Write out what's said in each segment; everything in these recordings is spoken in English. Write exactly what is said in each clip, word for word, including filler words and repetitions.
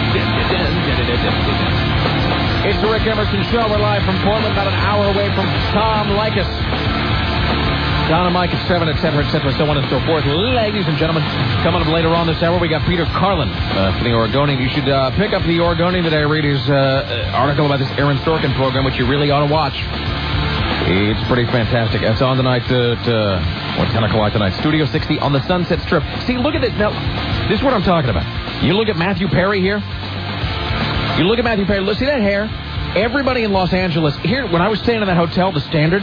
It's the Rick Emerson Show. We're live from Portland, about an hour away from Tom Leykis. Don and Mike at seven, et cetera, et cetera, so on and so forth. Ladies and gentlemen, coming up later on this hour, we got Peter Carlin uh, from the Oregonian. You should uh, pick up the Oregonian today. Read his uh, article about this Aaron Sorkin program, which you really ought to watch. It's pretty fantastic. It's on tonight at uh, what, ten o'clock tonight. Studio sixty on the Sunset Strip. See, look at this. Now, this is what I'm talking about. You look at Matthew Perry here. You look at Matthew Perry. Look, see that hair? Everybody in Los Angeles here. When I was staying in that hotel, the Standard,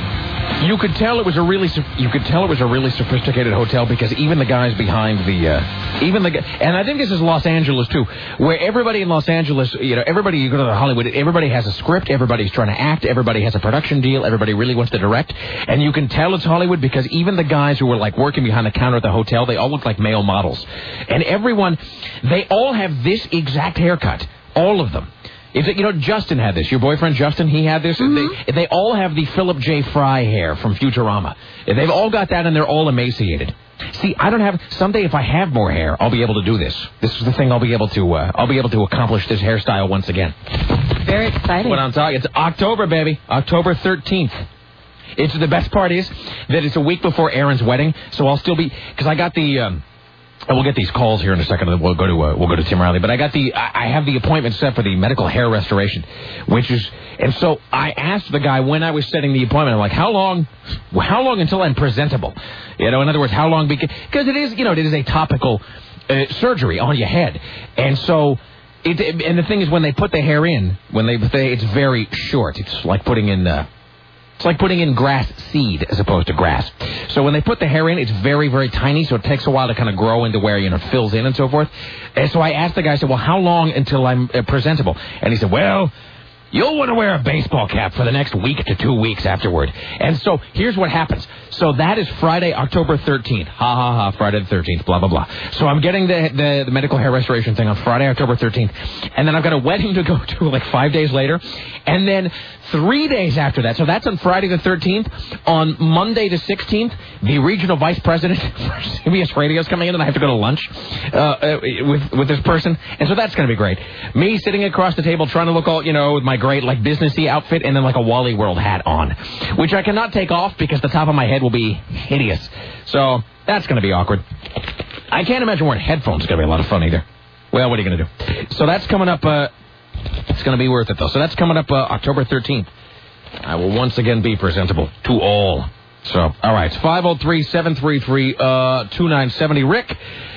you could tell it was a really you could tell it was a really sophisticated hotel because even the guys behind the uh, even the and I think this is Los Angeles too, where everybody in Los Angeles, you know, everybody you go to the Hollywood, everybody has a script, everybody's trying to act, everybody has a production deal, everybody really wants to direct, and you can tell it's Hollywood because even the guys who were like working behind the counter at the hotel, they all look like male models, and everyone, they all have this exact haircut, all of them. If, you know, Justin had this. Your boyfriend, Justin, he had this. Mm-hmm. They, they all have the Philip J. Fry hair from Futurama. They've all got that, and they're all emaciated. See, I don't have... Someday, if I have more hair, I'll be able to do this. This is the thing I'll be able to... Uh, I'll be able to accomplish this hairstyle once again. Very exciting. What I'm talking... It's October, baby. October thirteenth. It's the best part is that it's a week before Aaron's wedding, so I'll still be... Because I got the... Um, And we'll get these calls here in a second. We'll go to uh, we'll go to Tim Riley. But I got the I have the appointment set for the medical hair restoration, which is and so I asked the guy when I was setting the appointment. I'm like, how long, how long until I'm presentable? You know, in other words, how long because it is you know it is a topical uh, surgery on your head, and so. It, and the thing is, when they put the hair in, when they, they it's very short. It's like putting in. Uh, It's like putting in grass seed as opposed to grass. So when they put the hair in, it's very, very tiny, so it takes a while to kind of grow into where, you know, it fills in and so forth. And so I asked the guy, I said, well, how long until I'm uh, presentable? And he said, well, you'll want to wear a baseball cap for the next week to two weeks afterward. And so here's what happens. So that is Friday, October thirteenth. Ha, ha, ha, Friday the thirteenth, blah, blah, blah. So I'm getting the, the, the medical hair restoration thing on Friday, October thirteenth. And then I've got a wedding to go to like five days later. And then three days after that, so that's on Friday the thirteenth. On Monday the sixteenth, the regional vice president for C B S Radio is coming in, and I have to go to lunch uh, uh, with with this person. And so that's going to be great. Me sitting across the table trying to look all, you know, with my great, like, businessy outfit and then, like, a Wally World hat on, which I cannot take off because the top of my head will be hideous. So that's going to be awkward. I can't imagine wearing headphones is going to be a lot of fun either. Well, what are you going to do? So that's coming up... Uh, It's going to be worth it, though. So that's coming up uh, October thirteenth. I will once again be presentable to all. So, all right. five oh three, seven three three, two nine seven oh. Rick,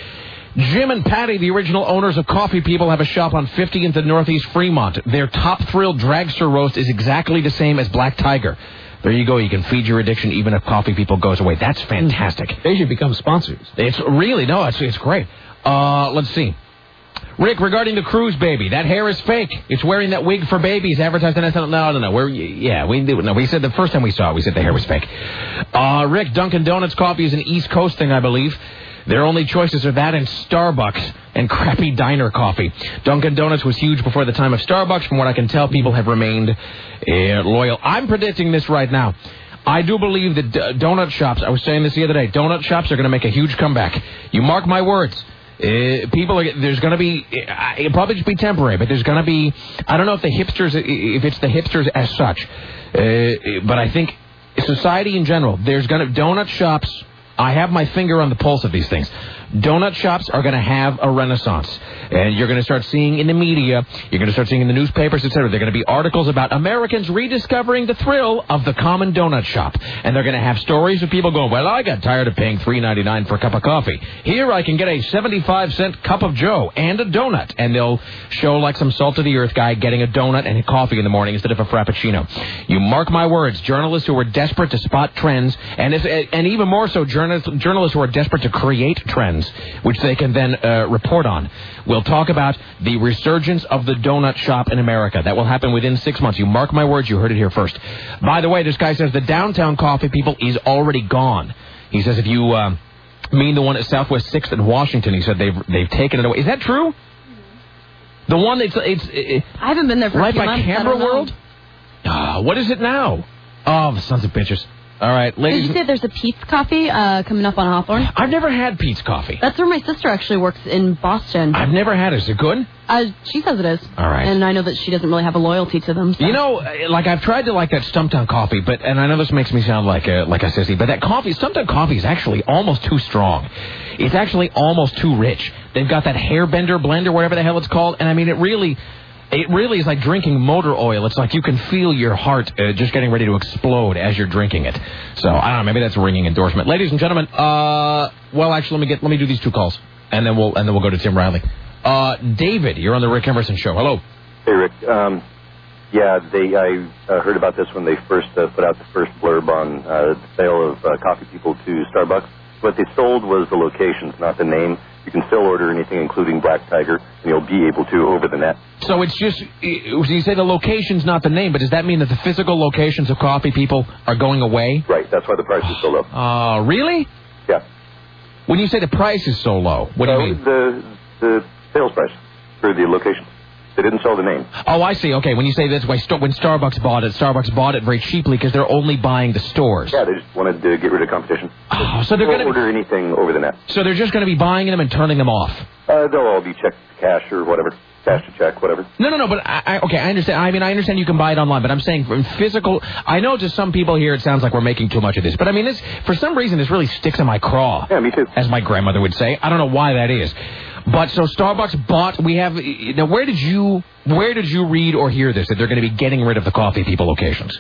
Jim and Patty, the original owners of Coffee People, have a shop on fiftieth and Northeast Fremont. Their Top Thrill Dragster Roast is exactly the same as Black Tiger. There you go. You can feed your addiction even if Coffee People goes away. That's fantastic. They should become sponsors. It's really, no, it's, it's great. Uh, let's see. Rick, regarding the cruise baby, that hair is fake. It's wearing that wig for babies advertised on S N L. No, no, no. We're, yeah, we no. We said the first time we saw it, we said the hair was fake. Uh, Rick, Dunkin' Donuts coffee is an East Coast thing, I believe. Their only choices are that and Starbucks and crappy diner coffee. Dunkin' Donuts was huge before the time of Starbucks. From what I can tell, people have remained uh, loyal. I'm predicting this right now. I do believe that d- donut shops, I was saying this the other day, donut shops are going to make a huge comeback. You mark my words. Uh, people are, there's going to be, uh, it'll probably just be temporary, but there's going to be, I don't know if the hipsters, if it's the hipsters as such, uh, but I think society in general, there's going to, donut shops, I have my finger on the pulse of these things. Donut shops are going to have a renaissance. And you're going to start seeing in the media, you're going to start seeing in the newspapers, et cetera. They're going to be articles about Americans rediscovering the thrill of the common donut shop. And they're going to have stories of people going, well, I got tired of paying three ninety-nine for a cup of coffee. Here I can get a seventy-five cent cup of Joe and a donut. And they'll show like some salt-of-the-earth guy getting a donut and a coffee in the morning instead of a Frappuccino. You mark my words, journalists who are desperate to spot trends, and, if, and even more so, journalists, journalists who are desperate to create trends, which they can then uh, report on. We'll talk about the resurgence of the donut shop in America. That will happen within six months. You mark my words, you heard it here first. By the way, this guy says the downtown Coffee People is already gone. He says if you uh, mean the one at Southwest sixth in Washington, he said they've they've taken it away. Is that true? The one that's... it's, it's I haven't been there for right a few by months. Camera World? Uh, what is it now? Oh, the sons of bitches. All right, ladies. Did you say there's a Pete's Coffee uh, coming up on Hawthorne? I've never had Pete's Coffee. That's where my sister actually works in Boston. I've never had it. Is it good? Uh, she says it is. All right. And I know that she doesn't really have a loyalty to them. So. You know, like I've tried to like that Stumptown coffee, but and I know this makes me sound like a like a sissy, but that coffee, Stumptown coffee, is actually almost too strong. It's actually almost too rich. They've got that hairbender blend or whatever the hell it's called, and I mean, it really. It really is like drinking motor oil. It's like you can feel your heart uh, just getting ready to explode as you're drinking it. So, I don't know, maybe that's a ringing endorsement. Ladies and gentlemen, uh, well, actually, let me get let me do these two calls, and then we'll and then we'll go to Tim Riley. Uh, David, you're on the Rick Emerson Show. Hello. Hey, Rick. Um, yeah, they I uh, heard about this when they first uh, put out the first blurb on uh, the sale of uh, Coffee People to Starbucks. What they sold was the locations, not the name. You can still order anything, including Black Tiger, and you'll be able to over the net. So it's just, you say the location's not the name, but does that mean that the physical locations of Coffee People are going away? Right, that's why the price is so low. Uh, really? Yeah. When you say the price is so low, what do you uh, mean? The, the sales price for the locations. They didn't sell the name. Oh, I see. Okay, when you say this way, when Starbucks bought it, Starbucks bought it very cheaply because they're only buying the stores. Yeah, they just wanted to get rid of competition. Oh, so they're going to order anything over the net. So they're just going to be buying them and turning them off. Uh, they'll all be check to cash or whatever, cash to check, whatever. No, no, no. But I, I, okay, I understand. I mean, I understand you can buy it online, but I'm saying from physical. I know to some people here it sounds like we're making too much of this, but I mean, this for some reason this really sticks in my craw. Yeah, me too. As my grandmother would say. I don't know why that is. But so Starbucks bought. We have now. Where did you where did you read or hear this that they're going to be getting rid of the Coffee People locations?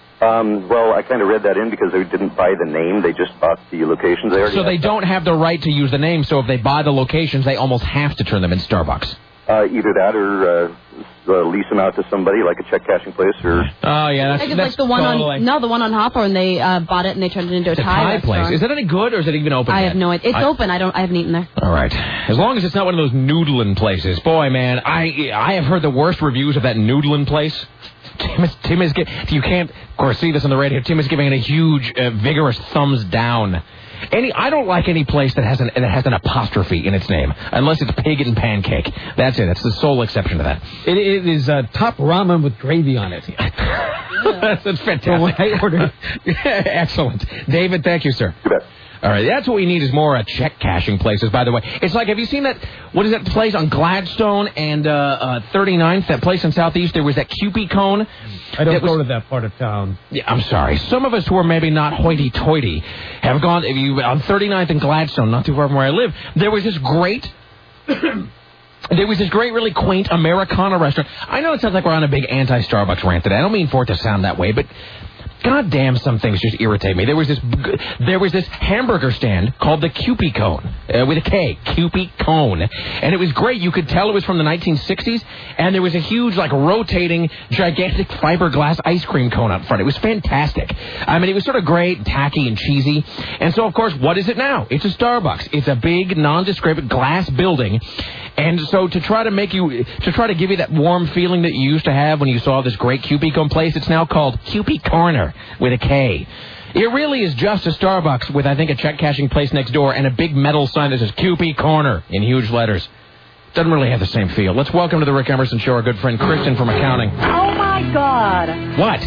Um, well, I kind of read that in because they didn't buy the name; they just bought the locations. They so they don't have the right to use the name. So if they buy the locations, they almost have to turn them in Starbucks. Uh, either that or uh, uh, lease them out to somebody like a check cashing place or. Oh yeah, that's, I think that's like the one totally... on no, the one on Hawthorne. They uh, bought it and they turned it into a it's Thai, a Thai place. Is it any good or is it even open? I yet? have no idea. It's I... open. I don't. I haven't eaten there. All right. As long as it's not one of those noodling places. Boy, man, I I have heard the worst reviews of that noodling place. Tim is Tim is you can't of course see this on the radio. Tim is giving it a huge, uh, vigorous thumbs down. Any, I don't like any place that has an that has an apostrophe in its name, unless it's Pig and Pancake. That's it. That's the sole exception to that. It, it is uh, top ramen with gravy on it. that's, that's fantastic. So what I ordered. Excellent, David. Thank you, sir. You bet. All right, that's what we need is more uh, check cashing places, by the way. It's like, have you seen that, what is that place on Gladstone and uh, uh, thirty-ninth, that place in Southeast? There was that Cupid cone. I don't was, go to that part of town. Yeah, I'm sorry. Some of us who are maybe not hoity-toity have gone, if you on thirty-ninth and Gladstone, not too far from where I live, there was this great... There was this great, really quaint Americana restaurant. I know it sounds like we're on a big anti-Starbucks rant today. I don't mean for it to sound that way, but... God damn, some things just irritate me. There was this, there was this hamburger stand called the Cupid Cone uh, with a K, Cupid Cone, and it was great. You could tell it was from the nineteen sixties, and there was a huge, like, rotating, gigantic fiberglass ice cream cone out front. It was fantastic. I mean, it was sort of great, tacky, and cheesy. And so, of course, what is it now? It's a Starbucks. It's a big, nondescript glass building. And so to try to make you, to try to give you that warm feeling that you used to have when you saw this great Cupid Cone place, it's now called Cupid Corner with a K. It really is just a Starbucks with, I think, a check-cashing place next door and a big metal sign that says Cupid Corner in huge letters. Doesn't really have the same feel. Let's welcome to the Rick Emerson Show our good friend Kristen from accounting. Oh, my God. What?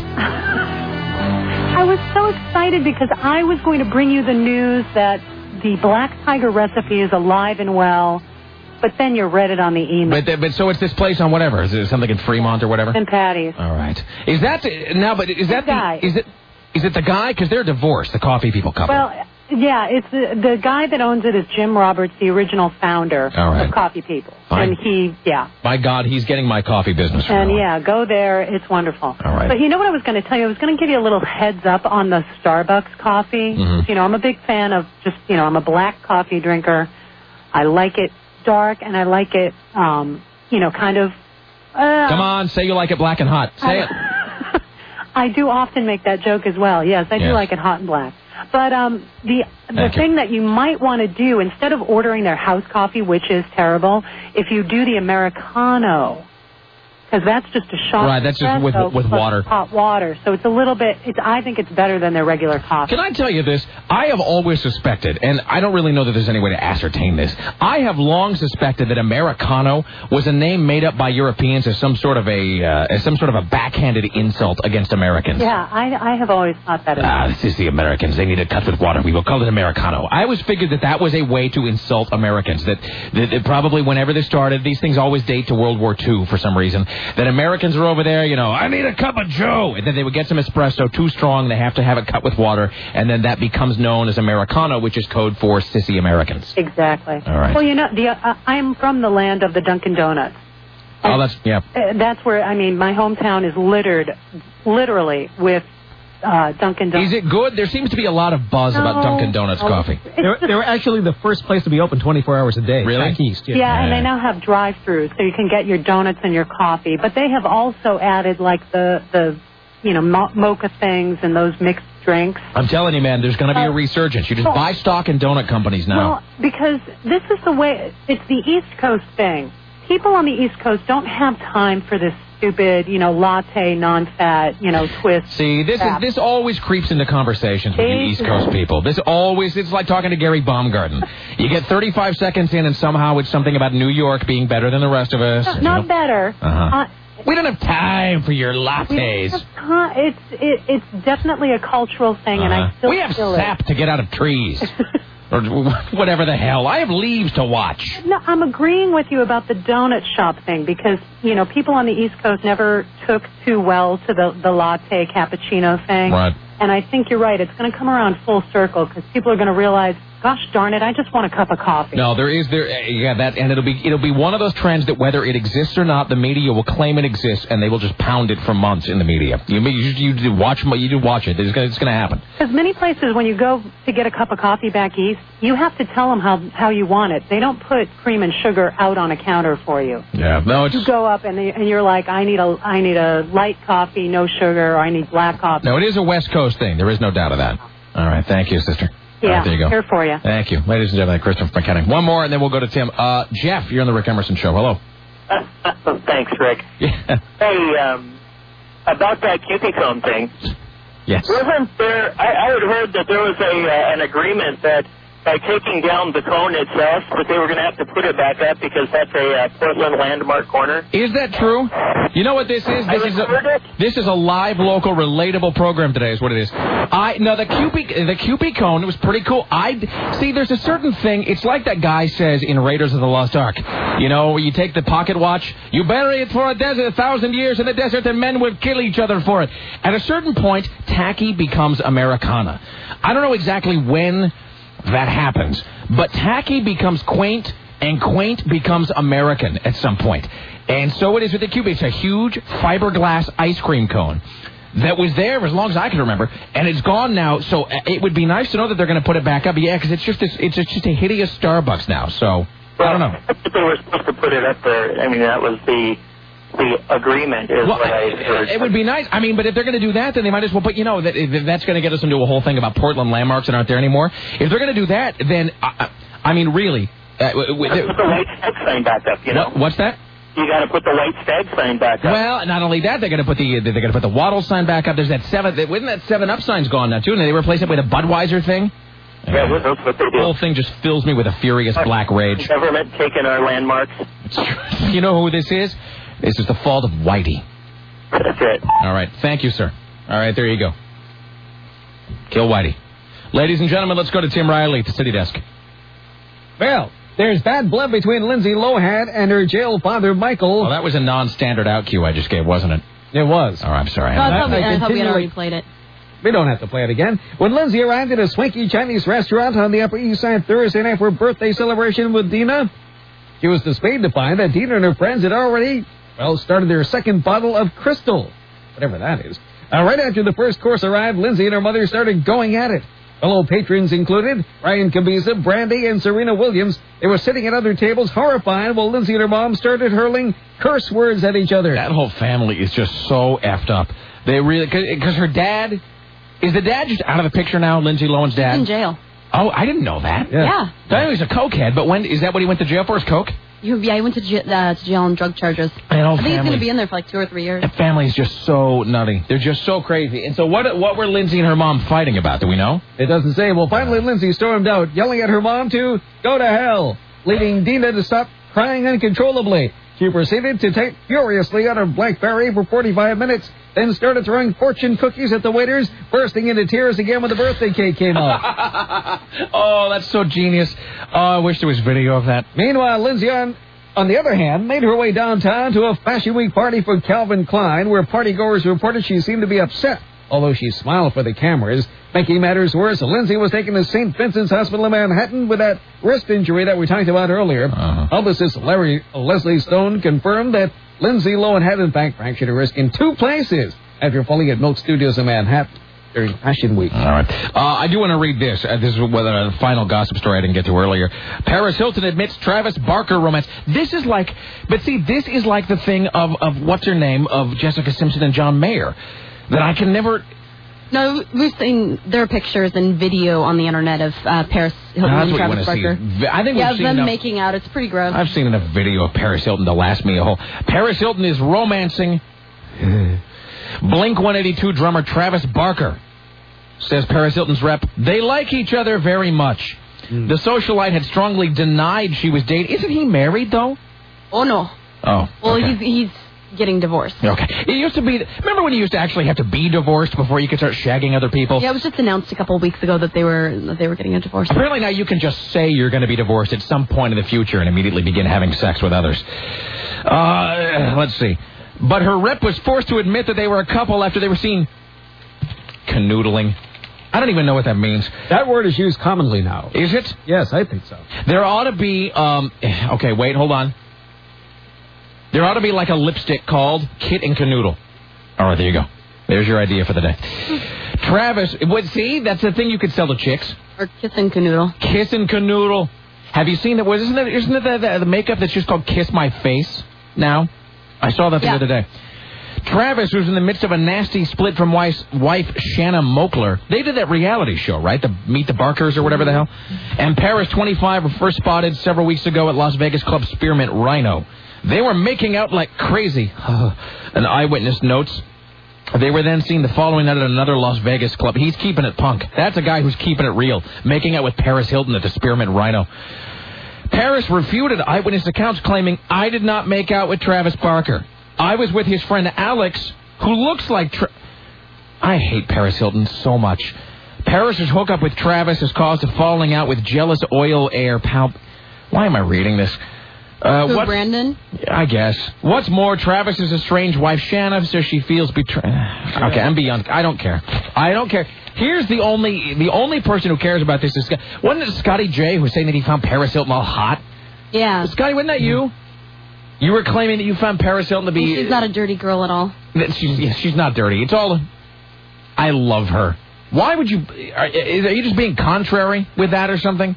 I was so excited because I was going to bring you the news that the Black Tiger recipe is alive and well. But then you read it on the email. But but so it's this place on whatever. Is it something in Fremont or whatever? And Patty's. All right. Is that the, now? But is that the guy? The, is it is it the guy? Because they're divorced. The Coffee People couple. Well, yeah. It's the, the guy that owns it is Jim Roberts, the original founder All right. of Coffee People. Fine. And he, yeah. My God, he's getting my coffee business. From And now on. yeah, go there. It's wonderful. All right. But you know what I was going to tell you? I was going to give you a little heads up on the Starbucks coffee. Mm-hmm. You know, I'm a big fan of just, you know, I'm a black coffee drinker. I like it dark, and I like it, um, you know, kind of... Uh, Come on, say you like it black and hot. Say I, it. I do often make that joke as well. Yes, I do Yes. like it hot and black. But um, the the Thank thing you. that you might want to do, instead of ordering their house coffee, which is terrible, if you do the Americano because that's just a shot. Right, that's just with- espresso with plus water. hot water. So it's a little bit. It's. I think it's better than their regular coffee. Can I tell you this? I have always suspected, and I don't really know that there's any way to ascertain this. I have long suspected that Americano was a name made up by Europeans as some sort of a uh, as some sort of a backhanded insult against Americans. Yeah, I, I have always thought that. As Ah, this is the Americans. They need it cut with water. We will call it Americano. I always figured that that was a way to insult Americans. That, that, that probably whenever this started, these things always date to World War Two for some reason. That Americans are over there, you know, I need a cup of Joe. And then they would get some espresso too strong. They have to have it cut with water. And then that becomes known as Americano, which is code for sissy Americans. Exactly. All right. Well, you know, the uh, I'm from the land of the Dunkin' Donuts. Oh, that's, yeah. Uh, that's where, I mean, my hometown is littered, literally, with uh, Dunkin' Donuts. Is it good? There seems to be a lot of buzz about No. Dunkin' Donuts Oh, coffee. it's They were, just- they were actually the first place to be open twenty-four hours a day. Really? Back east. Yeah. Yeah, and Yeah. they now have drive-throughs, so you can get your donuts and your coffee. But they have also added, like, the, the you know, mo- mocha things and those mixed drinks. I'm telling you, man, there's going to be a Uh, resurgence. You just well- buy stock in donut companies now. Well, because this is the way, it's the East Coast thing. People on the East Coast don't have time for this stupid, you know, latte, non-fat, you know, twist. See, this is crap. this always creeps into conversations with you They- East Coast people. This always, it's like talking to Gary Baumgarten. You get thirty-five seconds in, and somehow it's something about New York being better than the rest of us. No, you not know. better. Uh-huh. Uh, We don't have time for your we don't lattes. have ti- It's it, it's definitely a cultural thing, and I Uh-huh. still we have feel sap to get out of trees. Or whatever the hell. I have leaves to watch. No, I'm agreeing with you about the donut shop thing because, you know, people on the East Coast never took too well to the, the latte cappuccino thing. Right. And I think you're right. It's going to come around full circle because people are going to realize, gosh darn it, I just want a cup of coffee. No, there is there. uh, Yeah, that, and it'll be it'll be one of those trends that whether it exists or not, the media will claim it exists, and they will just pound it for months in the media. You you, you do watch you do watch it. It's gonna, it's going to happen. Because many places, when you go to get a cup of coffee back east, you have to tell them how how you want it. They don't put cream and sugar out on a counter for you. Yeah, no, it's You go up and, they, and you're like, I need a I need a light coffee, no sugar, or I need black coffee. no, it is a West Coast thing. There is no doubt of that. All right, thank you, sister. All Yeah, right, there you go. here for you. Thank you. Ladies and gentlemen, Christopher McKenna. One more, and then we'll go to Tim. Uh, Jeff, you're on the Rick Emerson Show. Hello. Thanks, Rick. Yeah. Hey, um, about that Cupicone thing, Yes. wasn't there? I, I had heard that there was a uh, an agreement that by taking down the cone itself, but they were going to have to put it back up because that's a uh, Portland landmark corner. Is that true? You know what this is? This is a this is a live, local, relatable program today. Is what it is. I no the Cupid the Cupid cone was pretty cool. I see. There's a certain thing. It's like that guy says in Raiders of the Lost Ark. You know, where you take the pocket watch, you bury it for a desert, a thousand years in the desert, and men will kill each other for it. At a certain point, tacky becomes Americana. I don't know exactly when that happens, but tacky becomes quaint, and quaint becomes American at some point. And so it is with the Cupid. It's a huge fiberglass ice cream cone that was there as long as I can remember, and it's gone now. So it would be nice to know that they're going to put it back up. Yeah, because it's just this, it's just a hideous Starbucks now. So I don't know. I think they were supposed to put it up there. I mean, that was the the agreement. Is Well, what I heard. it would be nice. I mean, but if they're going to do that, then they might as well. But you know, that that's going to get us into a whole thing about Portland landmarks that aren't there anymore. If they're going to do that, then I, I mean, really, uh, w- w- Put the white stag sign back up. You know, what, what's that? you got to put the white stag sign back up. Well, not only that, they're going to put the they're going to put the Waddle sign back up. There's that seven. Isn't that Seven Up sign's gone now too? And they replace it with a Budweiser thing. yeah, well, that's what they The do. whole thing just fills me with a furious black rage. Government taking our landmarks. You know who this is? This is the fault of Whitey. That's it. All right. Thank you, sir. All right, there you go. Kill Whitey. Ladies and gentlemen, let's go to Tim Riley at the City Desk. Well, there's bad blood between Lindsay Lohan and her jail father, Michael. Well, that was a non-standard out cue I just gave, wasn't it? It was. Oh, I'm sorry. No, I I'm thought, we, I I thought we had continually- already played it. We don't have to play it again. When Lindsay arrived at a swanky Chinese restaurant on the Upper East Side Thursday night for a birthday celebration with Dina, she was dismayed to find that Dina and her friends had already, well, started their second bottle of Crystal, whatever that is. Uh, right after the first course arrived, Lindsay and her mother started going at it. Fellow patrons included Ryan Cabiza, Brandy, and Serena Williams. They were sitting at other tables horrified while Lindsay and her mom started hurling curse words at each other. That whole family is just so effed up. They really, because her dad, is the dad just out of the picture now, Lindsay Lohan's dad? In jail. Oh, I didn't know that. Yeah. Yeah. I knew he was a cokehead, but when, is that what he went to jail for, is coke? You, yeah, he went to, j- uh, to jail on drug charges. And I all think he's going family- to be in there for like two or three years. That family is just so nutty. They're just so crazy. And so what what were Lindsay and her mom fighting about? Do we know? It doesn't say. Well, finally, Lindsay stormed out, yelling at her mom to go to hell, leaving Dina to stop crying uncontrollably. She proceeded to take furiously out of Blackberry for forty-five minutes, then started throwing fortune cookies at the waiters, bursting into tears again when the birthday cake came out. Oh, that's so genius. Oh, I wish there was video of that. Meanwhile, Lindsay, on, on the other hand, made her way downtown to a Fashion Week party for Calvin Klein, where partygoers reported she seemed to be upset, although she smiled for the cameras. Making matters worse, Lindsay was taken to Saint Vincent's Hospital in Manhattan with that wrist injury that we talked about earlier. Uh-huh. Publicist Larry Leslie Stone confirmed that Lindsay Lohan had, in fact, fractured her wrist in two places after falling at Milk Studios in Manhattan during Fashion Week. All right. Uh, I do want to read this. Uh, this is whether uh, the final gossip story I didn't get to earlier. Paris Hilton admits Travis Barker romance. This is like, but see, this is like the thing of, of what's her name, of Jessica Simpson and John Mayer, that I can never... No, we've seen their pictures and video on the internet of uh, Paris Hilton That's and what you Travis want to Barker. see. I think Yeah, we've seen them enough. making out. It's pretty gross. I've seen enough video of Paris Hilton to last me a whole... Paris Hilton is romancing Blink one eighty-two drummer Travis Barker. Says Paris Hilton's rep, they like each other very much. Mm. The socialite had strongly denied she was dating. Isn't he married, though? Oh, no. Oh, Well, okay. he's he's getting divorced. Okay. It used to be... Remember when you used to actually have to be divorced before you could start shagging other people? Yeah, it was just announced a couple of weeks ago that they were that they were getting a divorce. Apparently now you can just say you're going to be divorced at some point in the future and immediately begin having sex with others. Uh, let's see. But her rep was forced to admit that they were a couple after they were seen canoodling. I don't even know what that means. That word is used commonly now. Is it? Yes, I think so. There ought to be... Um, okay, wait, hold on. There ought to be like a lipstick called Kit and Canoodle. All right, there you go. There's your idea for the day. Travis, what, see, that's the thing you could sell to chicks. Or kiss and canoodle. Kiss and Canoodle. Have you seen it? Was isn't it? Isn't it the, the, the makeup that's just called Kiss My Face now? I saw that the Yeah. other day. Travis was in the midst of a nasty split from wife, wife Shanna Mokler. They did that reality show, right? The Meet the Barkers or whatever the hell. And Paris, twenty-five, were first spotted several weeks ago at Las Vegas Club Spearmint Rhino. They were making out like crazy. An eyewitness notes. They were then seen the following night at another Las Vegas club. He's keeping it punk. That's a guy who's keeping it real. Making out with Paris Hilton at the Spearmint Rhino. Paris refuted eyewitness accounts claiming, I did not make out with Travis Barker. I was with his friend Alex, who looks like... Tra- I hate Paris Hilton so much. Paris's hookup with Travis has caused a falling out with jealous oil air pal... Why am I reading this? Uh, Who, what's- Brandon? I guess. What's more, Travis's estranged wife Shanna says she feels betrayed. Okay, I'm beyond. I don't care. I don't care. Here's the only the only person who cares about this is Scott. Wasn't it Scotty J who was saying that he found Paris Hilton all hot? Yeah. Scotty, wasn't that you? You were claiming that you found Paris Hilton to be. She's not a dirty girl at all. That she's yeah, she's not dirty. It's all. I love her. Why would you? Are, is, are you just being contrary with that or something?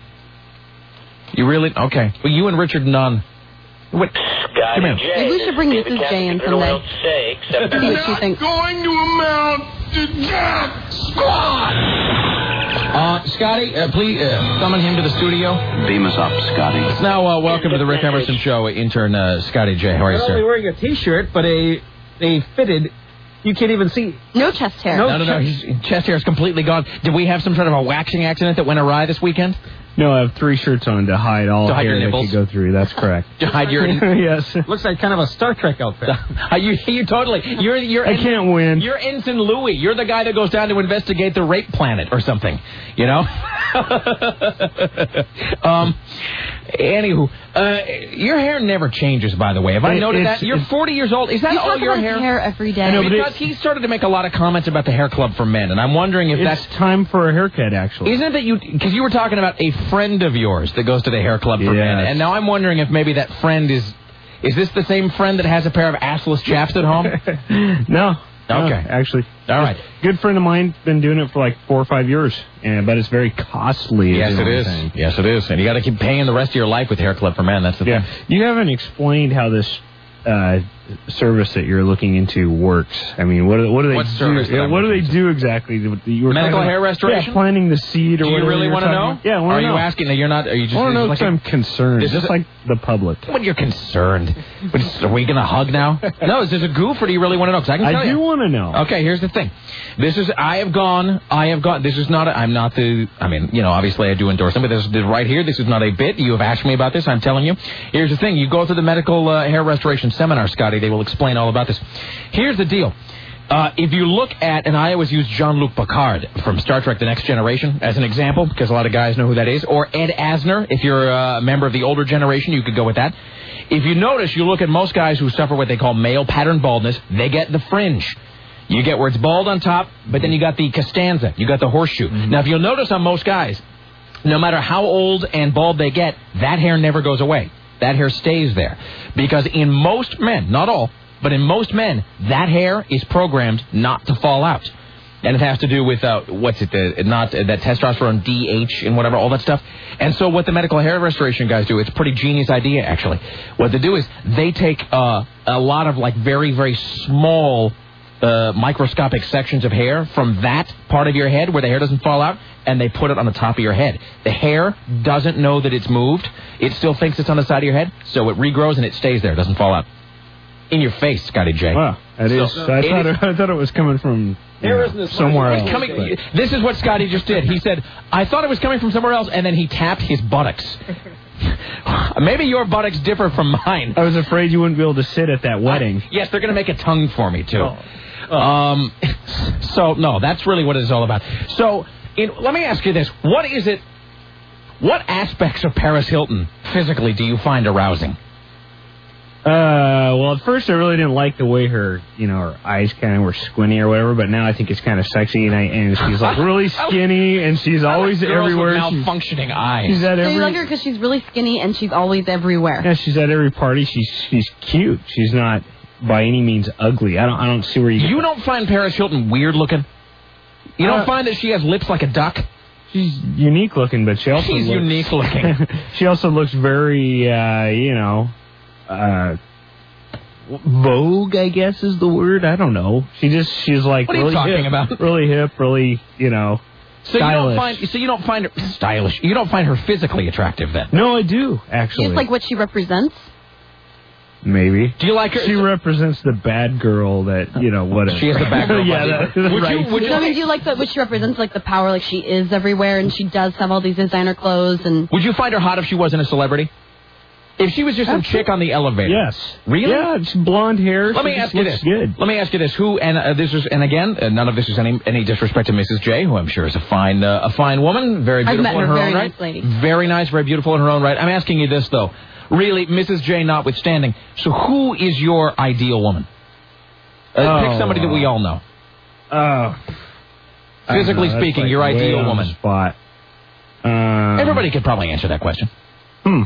You really? Okay. Well, you and Richard Nunn. What? Scotty Come here. J. Maybe we should bring David Missus J in Cassidy, I don't know someday. what else to say, except See what she thinks. going to amount to that squad. Uh, Scotty, uh, please uh, summon him to the studio. Beam us up, Scotty. Now, uh, welcome to the Rick Emerson Show, intern uh, Scotty J. How are you, Not only sir? wearing a T-shirt, but a a fitted. You can't even see. No chest hair. No, no, no. His chest hair is completely gone. Did we have some sort of a waxing accident that went awry this weekend? No, I have three shirts on to hide all To hide hair your that nipples? could go through. That's correct. To hide your... Yes. Looks like kind of a Star Trek outfit. Uh, you, you totally... You're, you're, I can't win. You're Ensign Louis. You're the guy that goes down to investigate the rape planet or something. You know? um... Anywho, uh, your hair never changes, by the way. Have I It- noted it's- that? You're it's- forty years old. Is that You all talk your about hair? his hair every day. know, but it- Because he started to make a lot of comments about the hair club for men, and I'm wondering if It's that's... time for a haircut, actually. Isn't it that you... Because you were talking about a friend of yours that goes to the hair club for men, Yes. and now I'm wondering if maybe that friend is... Is this the same friend that has a pair of assless chaps at home? no. No, Okay. actually. All right. Good friend of mine, been doing it for like four or five years, and but it's very costly. Yes, the it only is. thing. Yes, it is. And you got to keep paying the rest of your life with Hair Club for Men. That's the Yeah. thing. You haven't explained how this uh, service that you're looking into works. I mean, what, what do they What do? service that Yeah, I'm what do they looking do exactly? You were Medical talking hair about- restoration? Yeah, planting the seed or Do you whatever. really want to know? Yeah, I want Are to you know. asking? You're not. Are you just? I want to know like because I'm concerned. This is just a- like the public. What, you're concerned? What, is- are we going to hug now? No, is this a goof or do you really want to know? 'Cause I can tell I you. do want to know. Okay, here's the thing. This is, I have gone, I have gone, this is not, a, I'm not the, I mean, you know, obviously I do endorse them, but this is right here, this is not a bit. You have asked me about this, I'm telling you. Here's the thing. You go to the medical uh, hair restoration seminar, Scotty, they will explain all about this. Here's the deal. Uh, if you look at, and I always use Jean-Luc Picard from Star Trek The Next Generation as an example, because a lot of guys know who that is, or Ed Asner, if you're a member of the older generation, you could go with that. If you notice, you look at most guys who suffer what they call male pattern baldness, they get the fringe. You get where it's bald on top, but then you got the Costanza, you got the horseshoe. Mm-hmm. Now, if you'll notice on most guys, no matter how old and bald they get, that hair never goes away. That hair stays there. Because in most men, not all, but in most men, that hair is programmed not to fall out. And it has to do with, uh, what's it, the, not uh, that testosterone, D H and whatever, all that stuff. And so what the medical hair restoration guys do, it's a pretty genius idea, actually. What they do is they take uh, a lot of, like, very, very small uh, microscopic sections of hair from that part of your head where the hair doesn't fall out, and they put it on the top of your head. The hair doesn't know that it's moved. It still thinks it's on the side of your head, so it regrows and it stays there. It doesn't fall out. In your face, Scotty J. Wow, that is. So, I it thought is, it, I thought it was coming from you know, somewhere else. coming, this is what Scotty just did. He said, I thought it was coming from somewhere else, and then he tapped his buttocks. Maybe your buttocks differ from mine. I was afraid you wouldn't be able to sit at that wedding. Uh, yes, they're going to make a tongue for me, too. Oh. Oh. Um, so, no, that's really what it's all about. So, in, let me ask you this. What is it, what aspects of Paris Hilton physically do you find arousing? Uh, well, at first I really didn't like the way her, you know, her eyes kind of were squinty or whatever, but now I think it's kind of sexy, and I and she's like really skinny, and she's always like girls everywhere. With malfunctioning she's, eyes. She's at So every. you like her because she's really skinny and she's always everywhere. Yeah, she's at every party. She's she's cute. She's not by any means ugly. I don't I don't see where you. You don't find Paris Hilton weird looking? You don't Uh, find that she has lips like a duck? She's unique looking, but she also She's looks, unique looking. She also looks very, uh, you know, uh, vogue, I guess is the word. I don't know. She just she's like What are you really talking hip, about? really hip, really, you know, So stylish. you don't find so you don't find her stylish. You don't find her physically attractive then? No, I do actually. Just like what she represents. Maybe. Do you like her? She represents the bad girl that, you know, whatever. She is the bad girl. yeah, that, that's Would you- right. would you- So, I mean, do you like the, what she represents, like the power, like she is everywhere and she does have all these designer clothes and... Would you find her hot if she wasn't a celebrity? If she was just some chick on the elevator? Yes. Really? Yeah, it's blonde hair. Let She me just ask you looks this. Good. Let me ask you this. Who and uh, this is and again, uh, none of this is any any disrespect to Missus J, who I'm sure is a fine uh, a fine woman, very I've beautiful met in her, her very own right. nice lady. Very nice, very beautiful in her own right. I'm asking you this though, really, Missus J notwithstanding. So, who is your ideal woman? Uh, Oh, pick somebody that we all know. Oh. Physically I don't know, that's speaking, like your way ideal on the woman. Spot. Um, Everybody could probably answer that question. Hmm.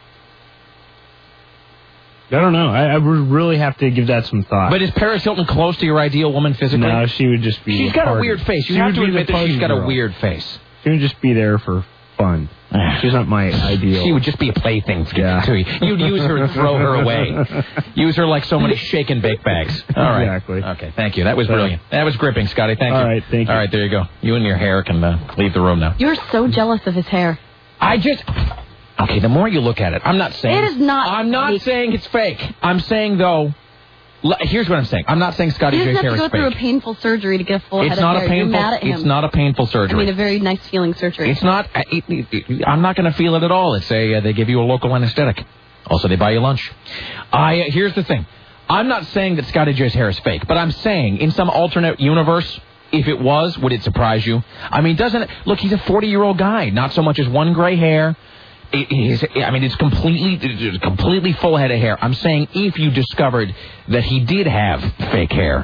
I don't know. I, I would really have to give that some thought. But is Paris Hilton close to your ideal woman physically? no, she would just be. She's a got a party. weird face. You She have would to be the admit that she's party got a girl. weird face. She would just be there for fun. She's not my ideal. She would just be a plaything to, Yeah. to you. You'd use her and throw her away. Use her like so many shake and bake bags. All right. Exactly. Okay, thank you. That was brilliant. That was gripping, Scotty. Thank you. All right, thank you. All right, there you go. You and your hair can uh, leave the room now. You're so jealous of his hair. I just... Okay, the more you look at it, I'm not saying... It is not I'm not fake. saying it's fake. I'm saying, though... l- Here's what I'm saying. I'm not saying Scotty He J's doesn't have hair to is go through a fake. painful surgery to get a full It's head not of a hair. You're painful... mad at him. It's not a painful I surgery. mean, a very nice feeling surgery. It's not. uh, It, it, it, I'm not going to feel it at all. It's a. Uh, they give you a local anesthetic. Also, they buy you lunch. I. Uh, here's the thing. I'm not saying that Scotty J's hair is fake, but I'm saying in some alternate universe, if it was, would it surprise you? I mean, doesn't it? Look, he's a forty-year-old guy. Not so much as one gray hair. It is, I mean, it's completely, it's completely full head of hair. I'm saying if you discovered that he did have fake hair.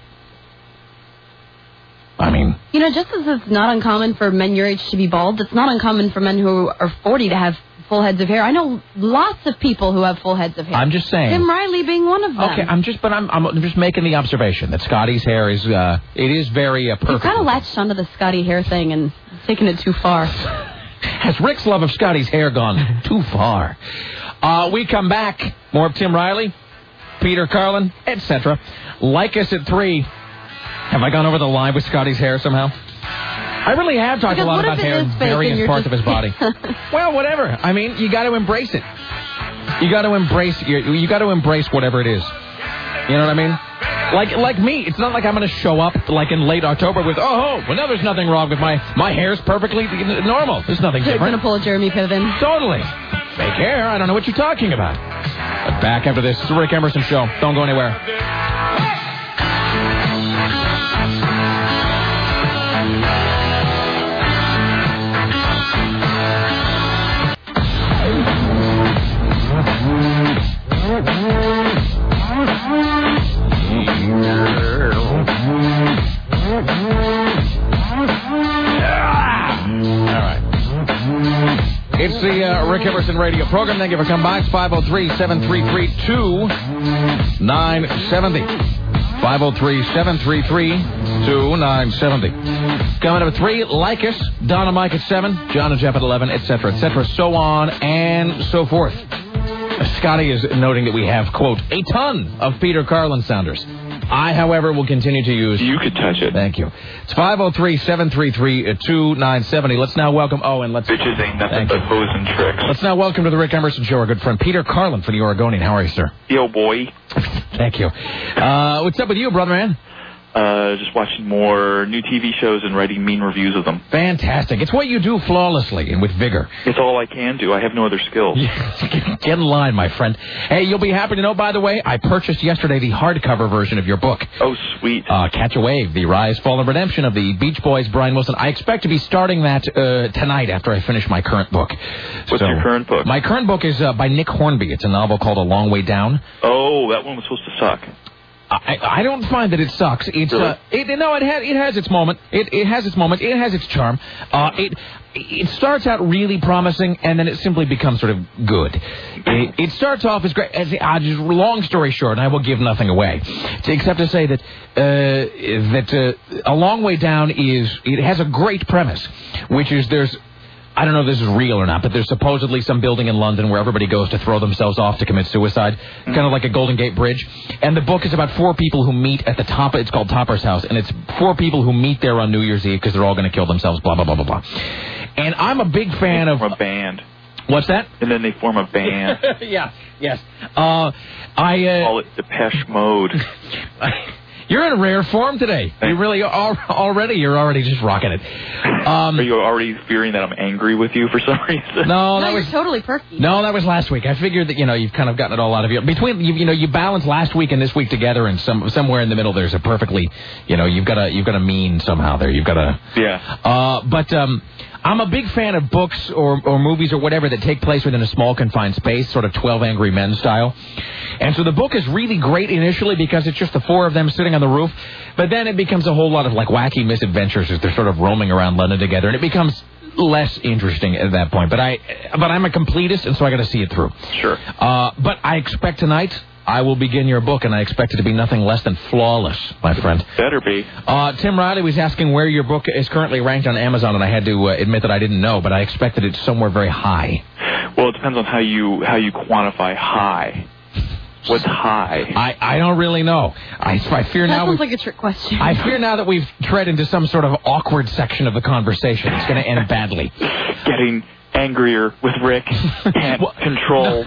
I mean... You know, just as it's not uncommon for men your age to be bald, it's not uncommon for men who are forty to have full heads of hair. I know lots of people who have full heads of hair. I'm just saying. Tim Riley being one of them. Okay, I'm just, but I'm, I'm just making the observation that Scotty's hair is, uh, it is very uh, You've perfect. kind of latched onto the Scotty hair thing and taken it too far. Has Rick's love of Scotty's hair gone too far? Uh, we come back. More of Tim Riley. Peter Carlin, et cetera. Like us at three. Have I gone over the line with Scotty's hair somehow? I really have talked Because a lot what about if it hair is in fake various and parts you're of his body. Well, whatever. I mean, you got to embrace it. You got to embrace your, you got to embrace whatever it is. You know what I mean? Like like me, it's not like I'm going to show up like in late October with, oh, well, no, there's nothing wrong with my, my hair's perfectly normal. There's nothing You're different. going to pull a Jeremy Piven. Totally. Fake hair, I don't know what you're talking about. But back after this, it's the Rick Emerson Show. Don't go anywhere. It's the uh, Rick Emerson radio program. Thank you for coming by. It's five oh three, seven three three, two nine seven oh. five oh three, seven three three, two nine seven oh. Coming up at three, like us. Don and Mike at seven. John and Jeff at eleven, et cetera, et cetera. So on and so forth. Scotty is noting that we have, quote, a ton of Peter Carlin sounders. I, however, will continue to use... You could touch it. Thank you. It's five oh three, seven three three, two nine seven oh. Let's now welcome... Oh, and let's... Bitches ain't nothing but hoes and tricks. Let's now welcome to the Rick Emerson Show our good friend Peter Carlin for the Oregonian. How are you, sir? Yo, boy. Thank you. Uh, what's up with you, brother man? Uh, just watching more new T V shows and writing mean reviews of them. Fantastic. It's what you do flawlessly and with vigor. It's all I can do. I have no other skills. Get in line, my friend. Hey, you'll be happy to know, by the way, I purchased yesterday the hardcover version of your book. Oh, sweet. Uh, Catch a Wave, The Rise, Fall, and Redemption of the Beach Boys, Brian Wilson. I expect to be starting that uh, tonight after I finish my current book. What's so, your current book? My current book is uh, by Nick Hornby. It's a novel called A Long Way Down. Oh, that one was supposed to suck. I, I don't find that it sucks. It's really? uh, it, no, it has it has its moment. It it has its moment. It has its charm. Uh, it it starts out really promising, and then it simply becomes sort of good. It, it starts off as great. As uh, just long story short, and I will give nothing away, except to say that uh, that uh, A Long Way Down is it has a great premise, which is there's. I don't know if this is real or not, but there's supposedly some building in London where everybody goes to throw themselves off to commit suicide, mm-hmm. kind of like a Golden Gate Bridge. And the book is about four people who meet at the top. It's called Topper's House, and it's four people who meet there on New Year's Eve because they're all going to kill themselves, blah, blah, blah, blah, blah. And I'm a big fan of... a band. What's that? And then they form a band. yeah, yes. Uh, I... Uh, Call it Depeche Mode. You're in rare form today. You really are already. You're already just rocking it. Um, are you already fearing that I'm angry with you for some reason? No, no that you're was totally perky. No, that was last week. I figured that you know you've kind of gotten it all out of you. Between you, you know, you balance last week and this week together, and some somewhere in the middle there's a perfectly, you know, you've got a you've got a mean somehow there. You've got a yeah. Uh, but um. I'm a big fan of books or, or movies or whatever that take place within a small confined space, sort of twelve Angry Men style. And so the book is really great initially because it's just the four of them sitting on the roof. But then it becomes a whole lot of like wacky misadventures as they're sort of roaming around London together. And it becomes less interesting at that point. But, I, but I'm a completist, and so I got to see it through. Sure. Uh, but I expect tonight... I will begin your book, and I expect it to be nothing less than flawless, my friend. Better be. Uh, Tim Riley was asking where your book is currently ranked on Amazon, and I had to uh, admit that I didn't know, but I expected it somewhere very high. Well, it depends on how you how you quantify high. What's high? I, I don't really know. I, I fear that now. That sounds we've, like a trick question. I fear now that we've tread into some sort of awkward section of the conversation. It's going to end badly. Getting angrier with Rick. Can't control.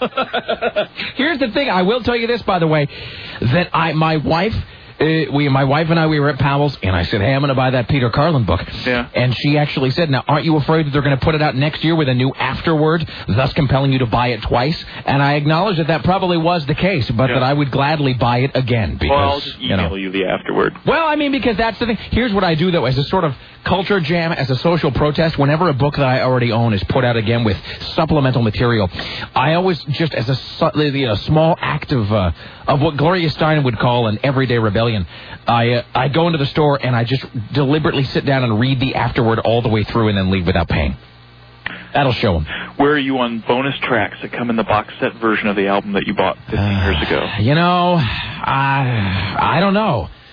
Here's the thing. I will tell you this, by the way, that I my wife... Uh, we, my wife and I, we were at Powell's, and I said, hey, I'm going to buy that Peter Carlin book. Yeah. And she actually said, now, aren't you afraid that they're going to put it out next year with a new afterword, thus compelling you to buy it twice? And I acknowledge that that probably was the case, but yeah. that I would gladly buy it again. Because, well, I'll just email you, know, you the afterword. Well, I mean, because that's the thing. Here's what I do, though, as a sort of culture jam, as a social protest. Whenever a book that I already own is put out again with supplemental material, I always, just as a you know, small act of, uh, of what Gloria Steinem would call an everyday rebellion, I uh, I go into the store and I just deliberately sit down and read the afterword all the way through and then leave without paying. That'll show them. Where are you on bonus tracks that come in the box set version of the album that you bought fifteen uh, years ago? You know, I I don't know.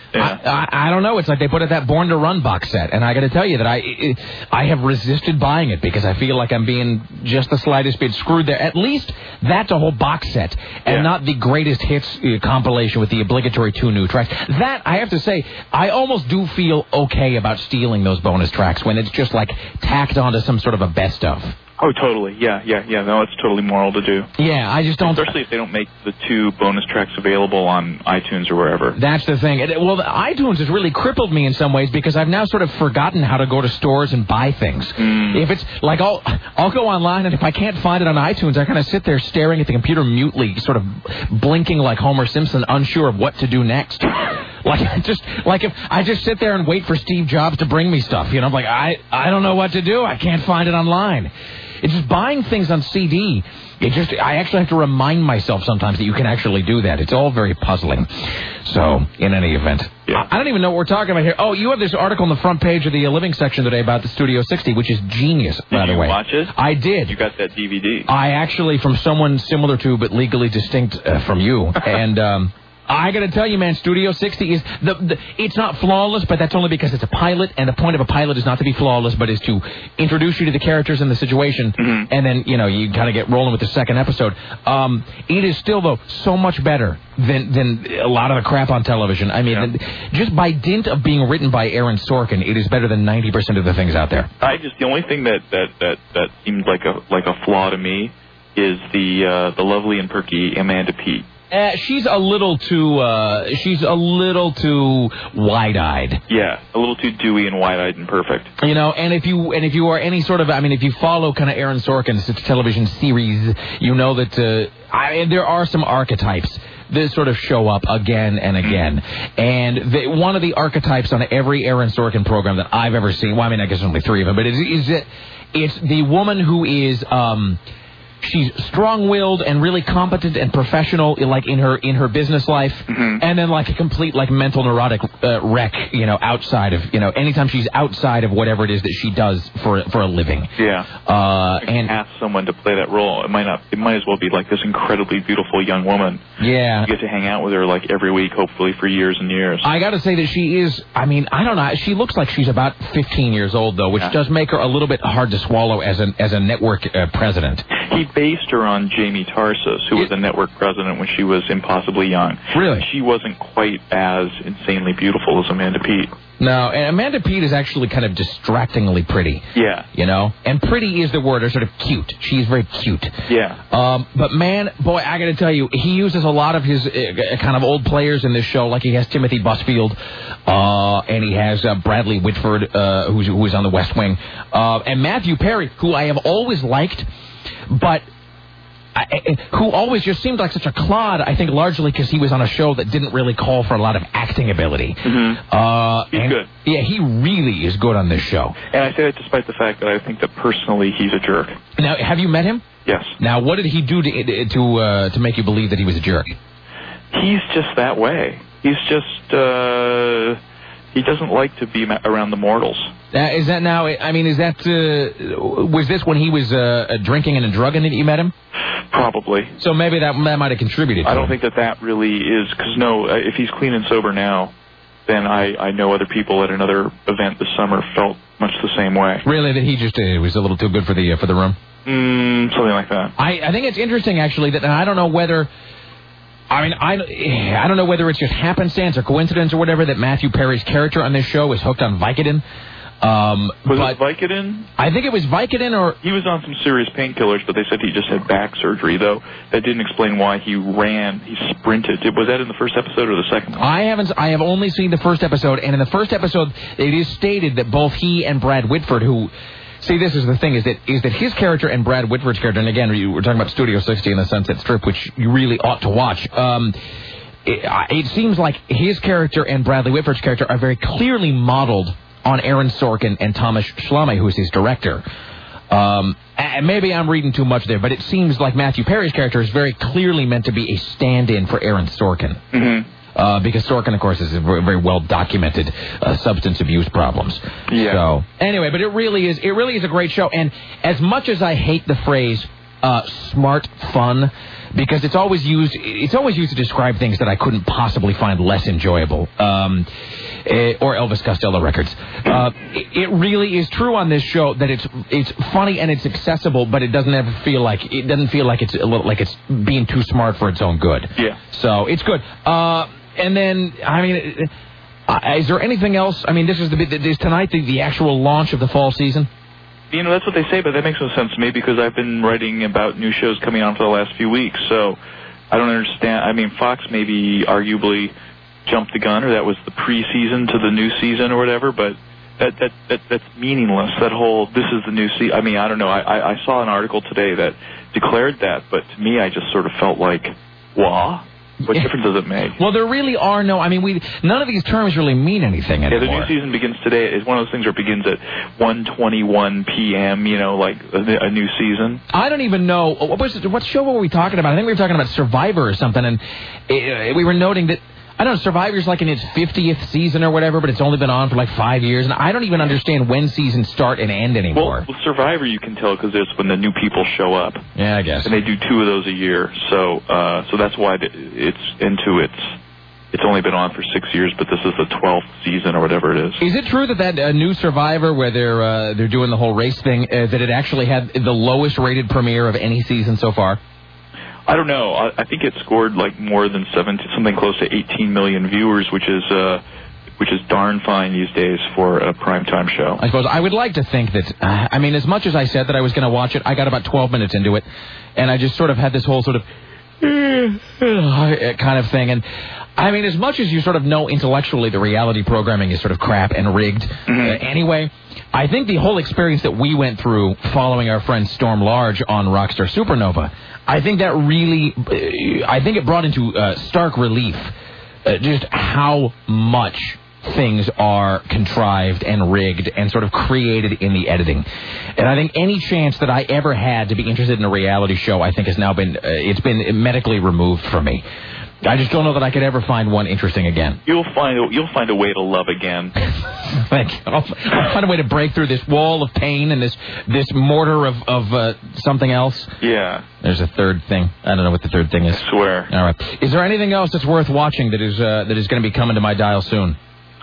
Yeah. I, I, I don't know. It's like they put out that Born to Run box set, and I got to tell you that I I have resisted buying it because I feel like I'm being just the slightest bit screwed there. At least that's a whole box set, and Yeah. not the greatest hits uh, compilation with the obligatory two new tracks. That, I have to say, I almost do feel okay about stealing those bonus tracks when it's just like tacked onto some sort of a best of. Oh, totally. Yeah, yeah, yeah. No, it's totally moral to do. Yeah, I just don't... Especially if they don't make the two bonus tracks available on iTunes or wherever. That's the thing. And, well, the iTunes has really crippled me in some ways because I've now sort of forgotten how to go to stores and buy things. Mm. If it's like I'll I'll go online, and if I can't find it on iTunes, I kind of sit there staring at the computer mutely, sort of blinking like Homer Simpson, unsure of what to do next. Like I just like if I just sit there and wait for Steve Jobs to bring me stuff, you know, I'm like I I don't know what to do. I can't find it online. It's just buying things on C D. It just I actually have to remind myself sometimes that you can actually do that. It's all very puzzling. So, in any event, yeah. I don't even know what we're talking about here. Oh, you have this article on the front page of the Living section today about the Studio sixty, which is genius, did by the way. Did you watch it? I did. You got that D V D. I actually, from someone similar to but legally distinct uh, from you, and um, I got to tell you, man, Studio sixty is the, the. It's not flawless, but that's only because it's a pilot, and the point of a pilot is not to be flawless, but is to introduce you to the characters and the situation, mm-hmm. and then you know you kind of get rolling with the second episode. Um, it is still though so much better than than a lot of the crap on television. I mean, yeah. just by dint of being written by Aaron Sorkin, it is better than ninety percent of the things out there. I just the only thing that that that, that seemed like a like a flaw to me is the uh, the lovely and perky Amanda Peet. Uh, she's a little too, uh, she's a little too wide-eyed. Yeah, a little too dewy and wide-eyed and perfect. You know, and if you, and if you are any sort of, I mean, if you follow kind of Aaron Sorkin's television series, you know that, uh, I, there are some archetypes that sort of show up again and again. And the, one of the archetypes on every Aaron Sorkin program that I've ever seen, well, I mean, I guess only three of them, but it is, it, it's the woman who is, um, she's strong-willed and really competent and professional, like in her in her business life, mm-hmm. and then like a complete like mental neurotic uh, wreck, you know, outside of you know, anytime she's outside of whatever it is that she does for for a living. Yeah. Uh, and ask someone to play that role. It might not. It might as well be like this incredibly beautiful young woman. Yeah. You get to hang out with her like every week, hopefully for years and years. I got to say that she is. I mean, I don't know. She looks like she's about fifteen years old though, which yeah. does make her a little bit hard to swallow as an as a network uh, president. He based her on Jamie Tarsus, who was a network president when she was impossibly young. Really? She wasn't quite as insanely beautiful as Amanda Peet. No, and Amanda Peet is actually kind of distractingly pretty. Yeah. You know? And pretty is the word, or sort of cute. She's very cute. Yeah. Um, but, man, boy, I got to tell you, he uses a lot of his uh, kind of old players in this show. Like he has Timothy Busfield, uh, and he has uh, Bradley Whitford, uh, who's, who is on the West Wing, uh, and Matthew Perry, who I have always liked, but... I, who always just seemed like such a clod, I think largely because he was on a show that didn't really call for a lot of acting ability. Mm-hmm. Uh, he's good. Yeah, he really is good on this show. And I say that despite the fact that I think that personally he's a jerk. Now, have you met him? Yes. Now, what did he do to to uh, to make you believe that he was a jerk? He's just that way. He's just... Uh, he doesn't like to be around the mortals. Uh, is that now, I mean, is that, uh, was this when he was uh, drinking and drugging that you met him? Probably. So maybe that, that might have contributed to I don't him. think that that really is, because no, if he's clean and sober now, then I, I know other people at another event this summer felt much the same way. Really, that he just uh, was a little too good for the uh, for the room? Mm, something like that. I, I think it's interesting, actually, that and I don't know whether... I mean, I, I don't know whether it's just happenstance or coincidence or whatever that Matthew Perry's character on this show is hooked on Vicodin. Um, was but it Vicodin? I think it was Vicodin or... He was on some serious painkillers, but they said he just had back surgery, though. That didn't explain why he ran, he sprinted. Was that in the first episode or the second one? I haven't, I have only seen the first episode, and in the first episode, it is stated that both he and Brad Whitford, who... See, this is the thing, is that is that his character and Brad Whitford's character, and again, we we're talking about Studio sixty and the Sunset Strip, which you really ought to watch. Um, it, it seems like his character and Bradley Whitford's character are very clearly modeled on Aaron Sorkin and Thomas Schlamme, who is his director. Um, and maybe I'm reading too much there, but it seems like Matthew Perry's character is very clearly meant to be a stand-in for Aaron Sorkin. Mm-hmm. Uh, because Sorkin, of course, is a very, very well-documented uh, substance abuse problems. Yeah. So, anyway, but it really is, it really is a great show. And as much as I hate the phrase uh, smart fun, because it's always used it's always used to describe things that I couldn't possibly find less enjoyable. Um, eh, or Elvis Costello records. Uh, it, it really is true on this show that it's it's funny and it's accessible, but it doesn't ever feel like it doesn't feel like it's a little, like it's being too smart for its own good. Yeah. So it's good. Uh, and then I mean, uh, is there anything else? I mean, this is the is tonight the, the actual launch of the fall season. You know, that's what they say, but that makes no sense to me because I've been writing about new shows coming on for the last few weeks, so I don't understand. I mean, Fox maybe arguably jumped the gun, or that was the preseason to the new season or whatever, but that that, that that's meaningless, that whole, this is the new season. I mean, I don't know. I, I, I saw an article today that declared that, but to me, I just sort of felt like, wah? What difference does it make? Well, there really are no... I mean, we none of these terms really mean anything anymore. Yeah, the new season begins today. It's one of those things where it begins at one twenty-one p.m., you know, like a, a new season. I don't even know... What, was it, what show were we talking about? I think we were talking about Survivor or something, and it, we were noting that... I don't know, Survivor's like in its fiftieth season or whatever, but it's only been on for like five years, and I don't even understand when seasons start and end anymore. Well, with Survivor you can tell because it's when the new people show up. Yeah, I guess. And they do two of those a year, so uh, so that's why it's into its... It's only been on for six years, but this is the twelfth season or whatever it is. Is it true that that uh, new Survivor, where they're uh, they're doing the whole race thing, uh, that it actually had the lowest rated premiere of any season so far? I don't know. I, I think it scored like more than seventeen, something close to eighteen million viewers, which is uh, which is darn fine these days for a primetime show. I suppose I would like to think that. Uh, I mean, as much as I said that I was going to watch it, I got about twelve minutes into it, and I just sort of had this whole sort of kind of thing. And I mean, as much as you sort of know intellectually the reality programming is sort of crap and rigged, mm-hmm. uh, anyway, I think the whole experience that we went through following our friend Storm Large on Rockstar Supernova, I think that really, uh, I think it brought into uh, stark relief uh, just how much things are contrived and rigged and sort of created in the editing. And I think any chance that I ever had to be interested in a reality show, I think has now been, uh, it's been medically removed from me. I just don't know that I could ever find one interesting again. You'll find a, you'll find a way to love again. Thank you. I'll, I'll find a way to break through this wall of pain and this this mortar of of uh, something else. Yeah. There's a third thing. I don't know what the third thing is. I swear. All right. Is there anything else that's worth watching that is uh, that is going to be coming to my dial soon?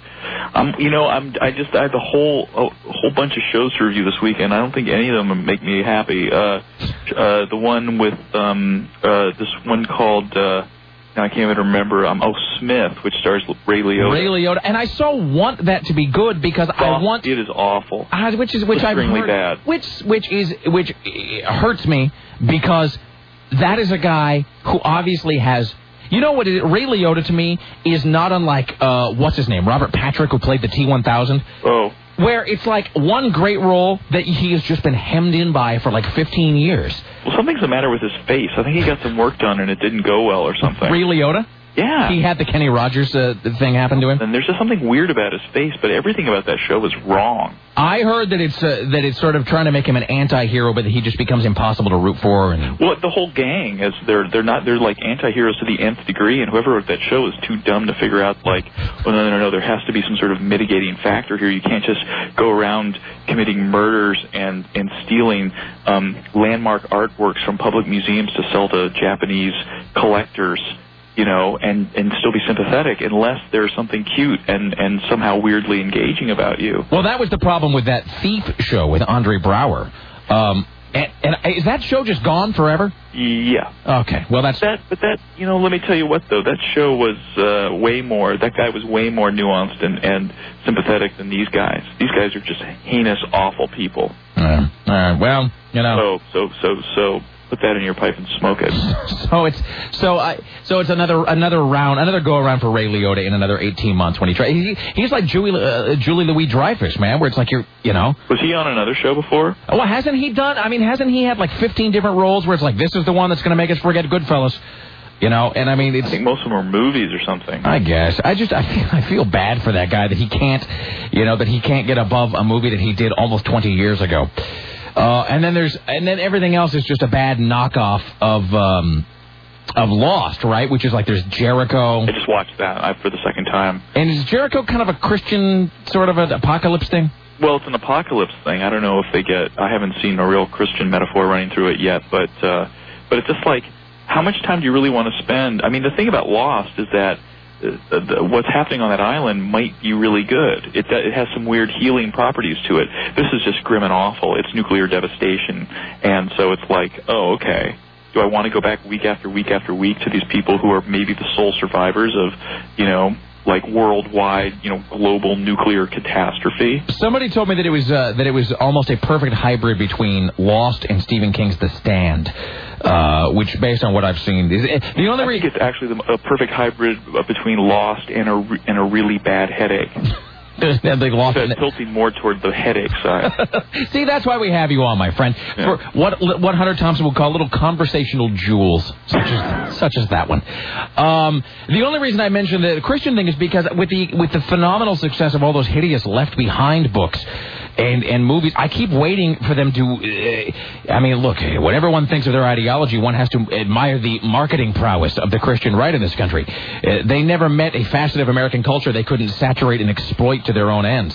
Um, you know, I'm I just I have a whole a whole bunch of shows to review this weekend. I don't think any of them make me happy. Uh, uh, the one with um uh this one called. Uh, I can't even remember. Um, oh, Smith, which stars Ray Liotta. Ray Liotta, and I so want that to be good because oh, I want it is awful. Uh, which is which I've heard, bad. Which which is which hurts me because that is a guy who obviously has. You know what? It, Ray Liotta to me is not unlike uh, what's his name, Robert Patrick, who played the T one thousand. Oh. Where it's like one great role that he has just been hemmed in by for like fifteen years. Well, something's the matter with his face. I think he got some work done and it didn't go well or something. Ray Liotta? Yeah. He had the Kenny Rogers uh, thing happen to him. And there's just something weird about his face, but everything about that show was wrong. I heard that it's uh, that it's sort of trying to make him an anti-hero, but that he just becomes impossible to root for. And well, the whole gang is they're they're not they're like anti-heroes to the nth degree, and whoever wrote that show is too dumb to figure out like, well, no, no, no, there has to be some sort of mitigating factor here. You can't just go around committing murders and and stealing um, landmark artworks from public museums to sell to Japanese collectors. You know, and, and still be sympathetic unless there's something cute and, and somehow weirdly engaging about you. Well, that was the problem with that Thief show with Andre Braugher. Um, and, and is that show just gone forever? Yeah. Okay. Well, that's that. But that, you know, let me tell you what though, that show was uh, way more. That guy was way more nuanced and, and sympathetic than these guys. These guys are just heinous, awful people. All right. All right. Well, you know. So, so, so, so. Put that in your pipe and smoke it. So it's so I so it's another another round, another go around for Ray Liotta in another eighteen months when he tries. He, he's like Julie uh, Julie Louis Dreyfus, man, where it's like you're you know. Was he on another show before? Well, hasn't he done? I mean, hasn't he had like fifteen different roles where it's like this is the one that's going to make us forget Goodfellas, you know? And I mean, it's, I think most of them are movies or something. I guess I just I feel, I feel bad for that guy that he can't, you know, that he can't get above a movie that he did almost twenty years ago. Uh, and then there's, and then everything else is just a bad knockoff of um, of Lost, right? Which is like there's Jericho. I just watched that I, for the second time. And is Jericho kind of a Christian sort of an apocalypse thing? Well, it's an apocalypse thing. I don't know if they get. I haven't seen a real Christian metaphor running through it yet, but uh, but it's just like, how much time do you really want to spend? I mean, the thing about Lost is that uh, the, what's happening on that island might be really good. It it has some weird healing properties to it. This is just grim and awful. It's nuclear devastation, and so it's like, oh, okay. Do I want to go back week after week after week to these people who are maybe the sole survivors of, you know, like worldwide, you know, global nuclear catastrophe? Somebody told me that it was uh, that it was almost a perfect hybrid between Lost and Stephen King's The Stand, uh, which, based on what I've seen, is the only I reason think it's actually the, a perfect hybrid between Lost and a re- and a really bad headache. They lost so it's tilting more toward the headache side. See, that's why we have you on, my friend. Yeah. For what what Hunter Thompson would call little conversational jewels, such as such as that one. Um, the only reason I mentioned the Christian thing is because with the with the phenomenal success of all those hideous Left Behind books and and movies, I keep waiting for them to. Uh, I mean, look, whenever one thinks of their ideology, one has to admire the marketing prowess of the Christian right in this country. Uh, they never met a facet of American culture they couldn't saturate and exploit to their own ends.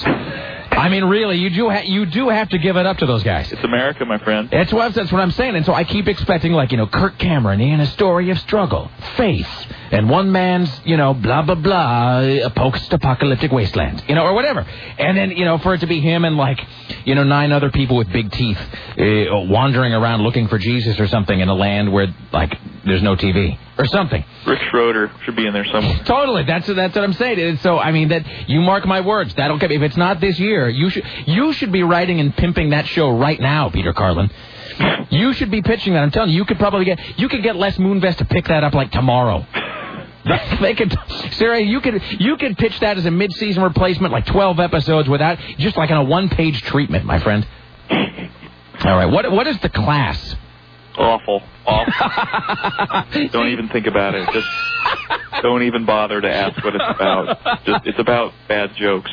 I mean, really, you do ha- you do have to give it up to those guys. It's America, my friend. That's what that's what I'm saying. And so I keep expecting, like, you know, Kirk Cameron in a story of struggle, faith, and one man's, you know, blah blah blah, a post-apocalyptic wasteland, you know, or whatever. And then, you know, for it to be him and, like, you know, nine other people with big teeth uh, wandering around looking for Jesus or something in a land where, like, there's no T V or something. Rick Schroeder should be in there somewhere. Totally, that's that's what I'm saying. And so, I mean, that you mark my words. That'll come. If it's not this year, you should you should be writing and pimping that show right now, Peter Carlin. You should be pitching that. I'm telling you, you could probably get you could get Les Moonves to pick that up like tomorrow. They could, Sarah, you could you could pitch that as a mid-season replacement, like twelve episodes without just like on a one-page treatment, my friend. All right, what what is The Class? Awful. Awful. Don't even think about it. Just don't even bother to ask what it's about. Just, it's about bad jokes.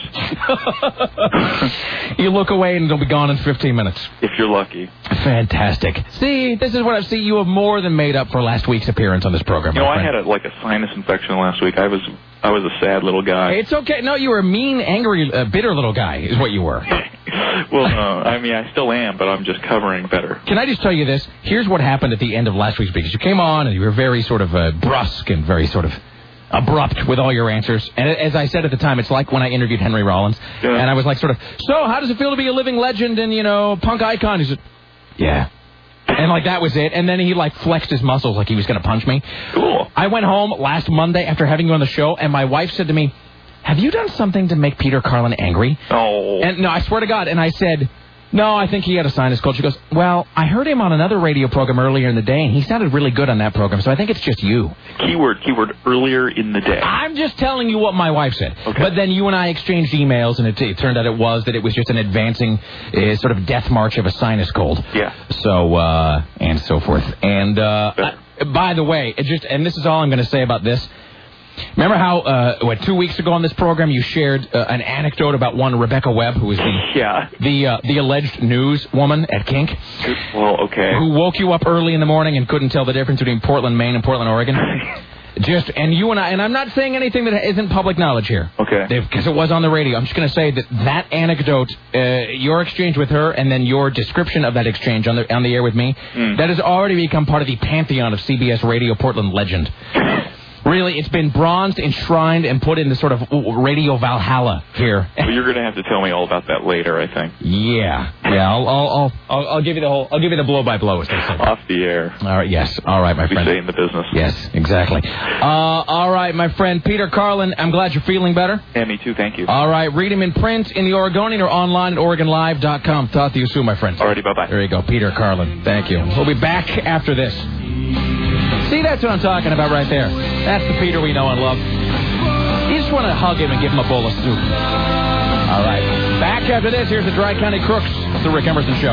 You look away and it'll be gone in fifteen minutes. If you're lucky. Fantastic. See, this is what I see. You have more than made up for last week's appearance on this program. You know, I had a, like a sinus infection last week. I was I was a sad little guy. It's okay. No, you were a mean, angry, uh, bitter little guy is what you were. Well, no, I mean, I still am, but I'm just covering better. Can I just tell you this? Here's what happened at the end of last week's because you came on and you were very sort of uh, brusque and very sort of abrupt with all your answers. And as I said at the time, it's like when I interviewed Henry Rollins. Yeah. And I was like sort of, so how does it feel to be a living legend and, you know, punk icon? He said, yeah. And, like, that was it. And then he, like, flexed his muscles like he was going to punch me. Cool. I went home last Monday after having you on the show, and my wife said to me, have you done something to make Peter Carlin angry? Oh. And no, I swear to God. And I said, no, I think he had a sinus cold. She goes, well, I heard him on another radio program earlier in the day, and he sounded really good on that program, so I think it's just you. Keyword, keyword, earlier in the day. I'm just telling you what my wife said. Okay. But then you and I exchanged emails, and it, it turned out it was that it was just an advancing uh, sort of death march of a sinus cold. Yeah. So, uh, and so forth. And, uh, I, by the way, it just, and this is all I'm going to say about this. Remember how, uh, what, two weeks ago on this program you shared uh, an anecdote about one Rebecca Webb, who was the yeah. the uh, the alleged news woman at Kink? Well, okay. Who woke you up early in the morning and couldn't tell the difference between Portland, Maine and Portland, Oregon? Just, and you and I, and I'm not saying anything that isn't public knowledge here. Okay. Because it was on the radio. I'm just going to say that that anecdote, uh, your exchange with her, and then your description of that exchange on the on the air with me, mm. that has already become part of the pantheon of C B S Radio Portland legend. Really, it's been bronzed, enshrined, and put in the sort of radio Valhalla here. Well, you're going to have to tell me all about that later, I think. Yeah, yeah. I'll, I'll, I'll, I'll, I'll give you the whole. I'll give you the blow by blow, as they say. Off the air. All right. Yes. All right, my we friend. stay in the business. Yes, exactly. Uh, all right, my friend Peter Carlin. I'm glad you're feeling better. Yeah, me too. Thank you. All right. Read him in print in the Oregonian or online at Oregon Live dot com. Talk to you soon, my friend. Alrighty. Bye bye. There you go, Peter Carlin. Thank you. We'll be back after this. See, that's what I'm talking about right there. That's the Peter we know and love. You just want to hug him and give him a bowl of soup. All right. Back after this, here's the Dry County Crooks. It's the Rick Emerson Show.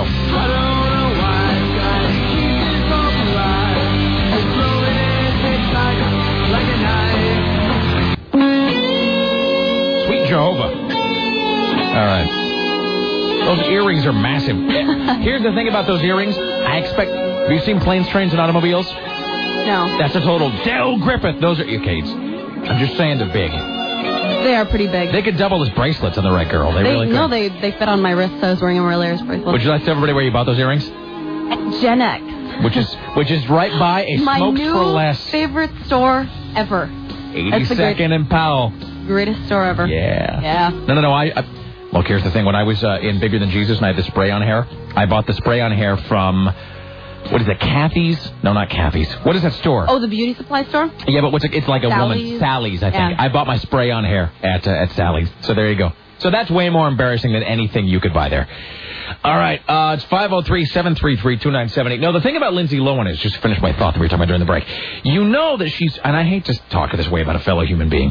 Sweet Jehovah. All right. Those earrings are massive. Here's the thing about those earrings. I expect... Have you seen Planes, Trains, and Automobiles? No. That's a total Del Griffith. Those are... Okay, I'm just saying they're big. They are pretty big. They could double as bracelets on the right girl. They, They, really could. no, they they fit on my wrist. So I was wearing them earlier as bracelets. Would you like to tell everybody where you bought those earrings? Gen X. Which is which is right by a My Smokes new for Less. favorite store ever. eighty-second and Powell. Greatest store ever. Yeah. Yeah. No, no, no. I, I look. Here's the thing. When I was uh, in Bigger Than Jesus and I had the spray on hair, I bought the spray on hair from what is it? Kathy's? No, not Kathy's. What is that store? Oh, the beauty supply store? Yeah, but what's it? It's like a Sally's. woman. Sally's, I think. Yeah. I bought my spray on hair at uh, at Sally's. So there you go. So that's way more embarrassing than anything you could buy there. All right, uh, it's five oh three, seven three three, two nine seven eight. No, the thing about Lindsay Lohan is, just to finish my thought that we were talking about during the break, you know that she's, and I hate to talk this way about a fellow human being,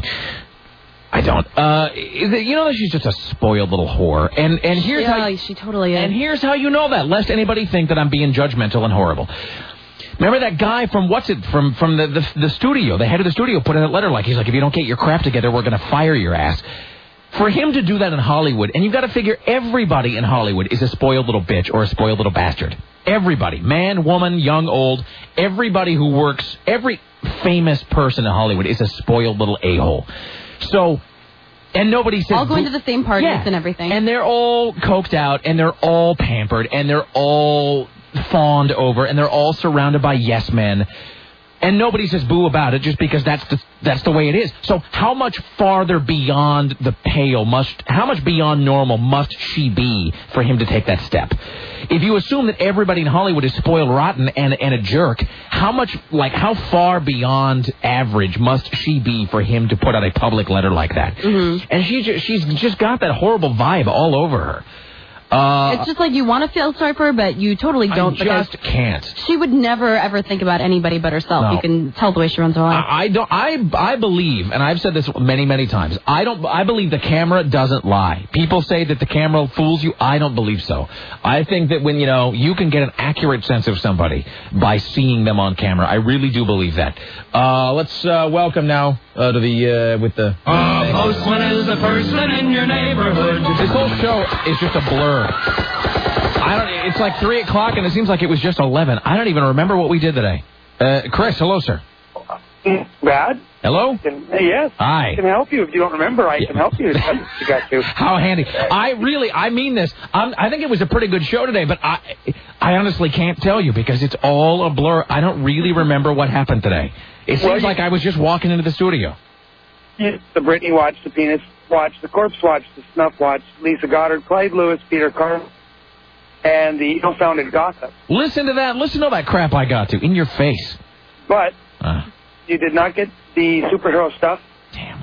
I don't, uh, is it, you know that she's just a spoiled little whore, and, and here's yeah, how, she totally is. and here's how you know that, lest anybody think that I'm being judgmental and horrible. Remember that guy from, what's it, from, from the, the, the studio, the head of the studio put in a letter like, he's like, if you don't get your crap together, we're going to fire your ass. For him to do that in Hollywood, and you've got to figure everybody in Hollywood is a spoiled little bitch or a spoiled little bastard. Everybody. Man, woman, young, old. Everybody who works, every famous person in Hollywood is a spoiled little a-hole. So, and nobody says... all going to the same parties yeah. and everything. And they're all coked out, and they're all pampered, and they're all fawned over, and they're all surrounded by yes men. And nobody says boo about it just because that's the, that's the way it is. So how much farther beyond the pale must, how much beyond normal must she be for him to take that step? If you assume that everybody in Hollywood is spoiled rotten and, and a jerk, how much, like, how far beyond average must she be for him to put out a public letter like that? Mm-hmm. And she just, she's just got that horrible vibe all over her. Uh, it's just like you want to feel sorry for her, but you totally don't. I just because can't. She would never ever think about anybody but herself. No. You can tell the way she runs her life. I, I don't. I I believe, and I've said this many many times. I don't. I believe the camera doesn't lie. People say that the camera fools you. I don't believe so. I think that when you know you can get an accurate sense of somebody by seeing them on camera. I really do believe that. Uh, let's uh, welcome now uh, to the uh, with the. A postman is the person in your neighborhood. This whole show is just a blur. I don't. It's like three o'clock, and it seems like it was just eleven. I don't even remember what we did today. Uh, Chris, hello, sir. Brad? Hello? Can, hey, yes. Hi. I can help you. If you don't remember, I can help you. You got to. How handy. I really, I mean this. I'm, I think it was a pretty good show today, but I I honestly can't tell you because it's all a blur. I don't really remember what happened today. It seems well, you, like I was just walking into the studio. You, the Britney Watch, the Penis Watch, the Corpse Watch, the Snuff Watch, Lisa Goddard, Clyde Lewis, Peter Carl, and the ill-founded gossip. Listen to that. Listen to all that crap I got to. In your face. But Uh. you did not get the superhero stuff. Damn.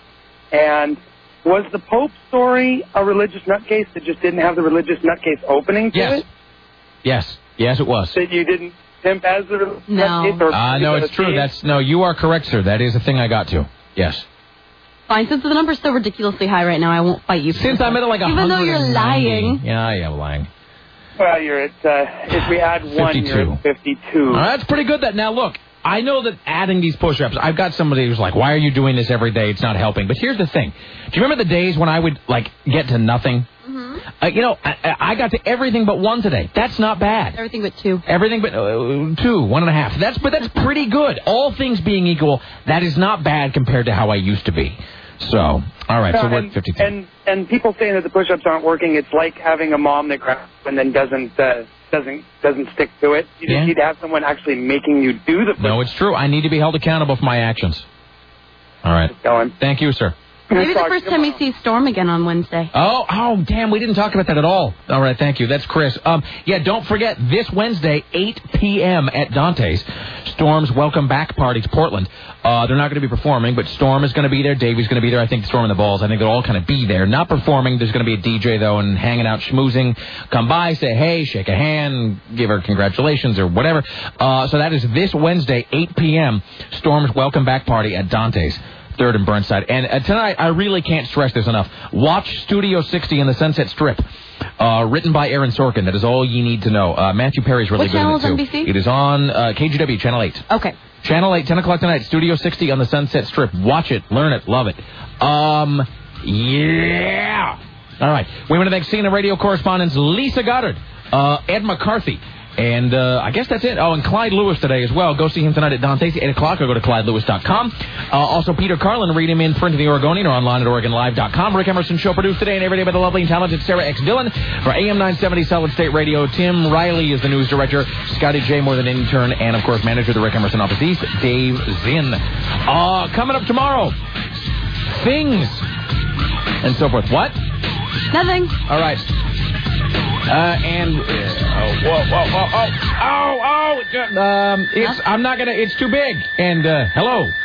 And was the Pope story a religious nutcase that just didn't have the religious nutcase opening to Yes. it? Yes. Yes, it was. That you didn't pimp as the religious No. nutcase? Or Uh, no, it's true. That's no. You are correct, sir. That is a thing I got to. Yes. Fine, since the number's so ridiculously high right now, I won't fight you. Since I'm at like a even though you're lying. Yeah, I am lying. Well, you're at, uh, if we add one, you're fifty-two. at fifty-two. All right, that's pretty good. That now look, I know that adding these push-ups, I've got somebody who's like, "Why are you doing this every day? It's not helping." But here's the thing: do you remember the days when I would like get to nothing? Mm-hmm. Uh, you know, I, I got to everything but one today. That's not bad. Everything but two. Everything but uh, two, one and a half. That's but that's pretty good. All things being equal, that is not bad compared to how I used to be. So, all right, No, so we're and, at fifty-two. And and people saying that the push-ups aren't working, it's like having a mom that grabs and then doesn't uh, doesn't doesn't stick to it. You Yeah. just need to have someone actually making you do the push-ups. No, it's true. I need to be held accountable for my actions. All right. Going. Thank you, sir. Maybe the first time we see Storm again on Wednesday. Oh, oh, damn, we didn't talk about that at all. All right, thank you. That's Chris. Um, yeah, don't forget, this Wednesday, eight p.m. at Dante's, Storm's Welcome Back Party to Portland. Uh, they're not going to be performing, but Storm is going to be there. Davey's going to be there. I think Storm and the Balls, I think they'll all kind of be there. Not performing. There's going to be a D J, though, and hanging out, schmoozing. Come by, say hey, shake a hand, give her congratulations or whatever. Uh, so that is this Wednesday, eight p.m., Storm's Welcome Back Party at Dante's. Third and Burnside. And uh, tonight, I really can't stress this enough. Watch Studio sixty in the Sunset Strip, uh, written by Aaron Sorkin. That is all you need to know. Uh, Matthew Perry's really What good channel at it, too. is N B C? It is on uh, K G W, Channel eight. Okay. Channel eight, ten o'clock tonight, Studio sixty on the Sunset Strip. Watch it, learn it, love it. Um, yeah. All right. We want to thank C N N radio correspondents Lisa Goddard, uh, Ed McCarthy, And uh, I guess that's it. Oh, and Clyde Lewis today as well. Go see him tonight at Dante's, eight o'clock, or go to Clyde Lewis dot com. Uh, also, Peter Carlin, read him in print in the Oregonian or online at Oregon Live dot com. Rick Emerson Show produced today and every day by the lovely and talented Sarah X. Dillon. For A M nine seventy Solid State Radio, Tim Riley is the news director. Scotty J. more than intern. And, of course, manager of the Rick Emerson Office East, Dave Zinn. Uh, coming up tomorrow, things and so forth. What? Nothing. All right. Uh, and uh, oh, whoa, whoa, whoa, oh, oh, oh, um, it's I'm not gonna. It's too big. And uh, hello.